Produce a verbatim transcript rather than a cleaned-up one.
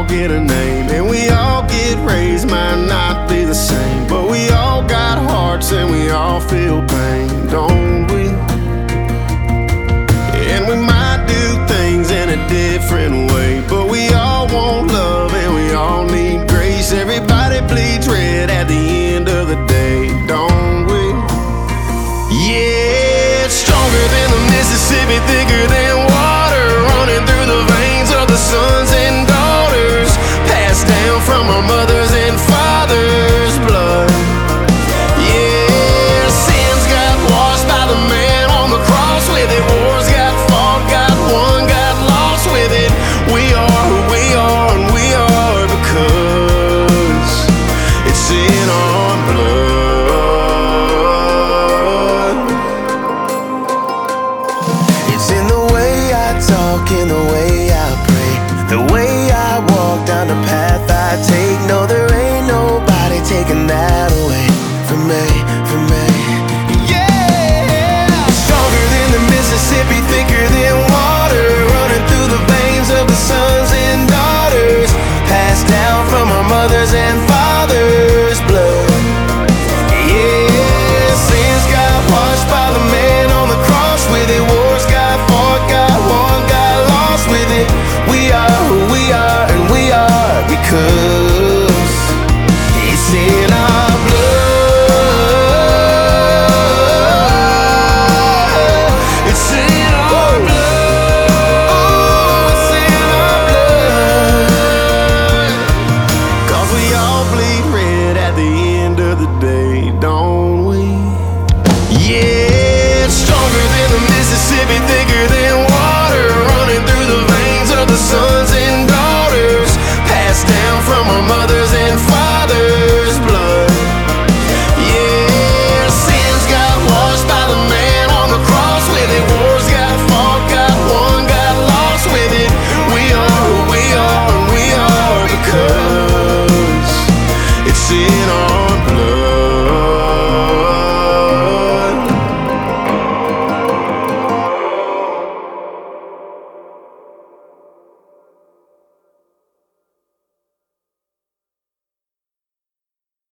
get a name, and we all get raised, might not be the same, but we all got hearts and we all feel pain, don't we? And we might do things in a different way, but we all want love and we all need grace. Everybody bleeds red at the end of the day, don't we? Yeah, it's stronger than the Mississippi, thicker than water, running through the veins of the sons and daughters, passed down from our mothers and fathers' blood. Yeah, sins got washed by the man on the cross with it, wars got fought, got won, got lost with it. We are who we are, and we are because it's in our blood. It's in the way I talk, in the way I pray, the way I walk down the path I take. No, there ain't nobody taking that away from me, from me. Yeah, stronger than the Mississippi, thicker than water, running through the veins of the sons and daughters, passed down from our mothers and fathers' blood. Yeah, sins got washed by the man on the cross with it, wars got fought, got won, got lost with it. We are who we are, and we are because it's in our blood. It's in our blood. Oh, it's in our blood. 'Cause we all bleed red at the end of the day, don't we? Yeah, it's stronger than the Mississippi, thick